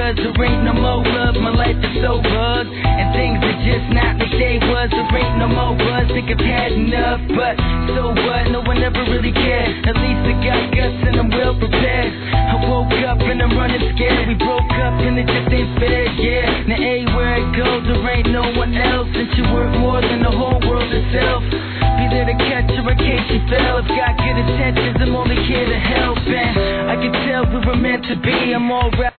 was. There ain't no more love, my life is so bugged, and things are just not like they was. There ain't no more buzz, think I've had enough, but so what, no one ever really cared. At least I got guts and I'm well prepared. I woke up and I'm running scared. We broke up and it just ain't fair, yeah. Now where it goes, there ain't no one else, since you work more than the whole world itself. Be there to catch her in case she fell. If got good intentions, I'm only here to help, and I can tell we were meant to be. I'm all right.